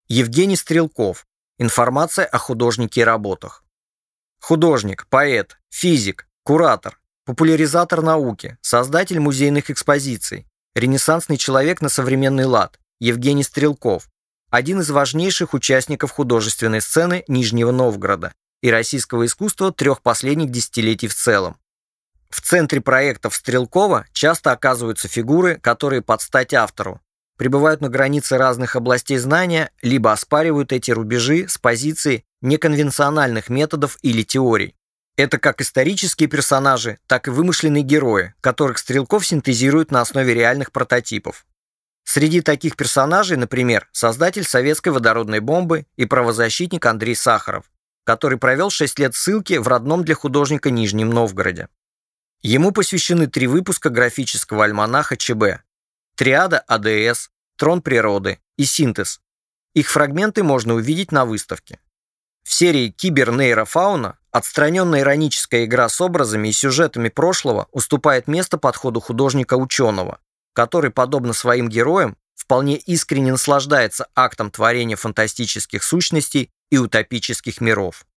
Евгений Стрелков. Информация о художнике и работах. Художник, поэт, физик, куратор, популяризатор науки, создатель музейных экспозиций, ренессансный человек на современный лад Евгений Стрелков, один из важнейших участников художественной сцены Нижнего Новгорода и российского искусства 3 последних десятилетий в целом. В центре проектов Стрелкова часто оказываются фигуры, которые под стать автору, пребывают на границе разных областей знания, либо оспаривают эти рубежи с позиции неконвенциональных методов или теорий. Это как исторические персонажи, так и вымышленные герои, которых Стрелков синтезирует на основе реальных прототипов. Среди таких персонажей, например, создатель советской водородной бомбы и правозащитник Андрей Сахаров, который провел 6 лет ссылки в родном для художника Нижнем Новгороде. Ему посвящены 3 выпуска графического альманаха ЧБ: «Триада АДС», «Трон природы» и «Синтез». Их фрагменты можно увидеть на выставке. В серии «Кибернейрофауна» отстраненная ироническая игра с образами и сюжетами прошлого уступает место подходу художника-ученого, который, подобно своим героям, вполне искренне наслаждается актом творения фантастических сущностей и утопических миров.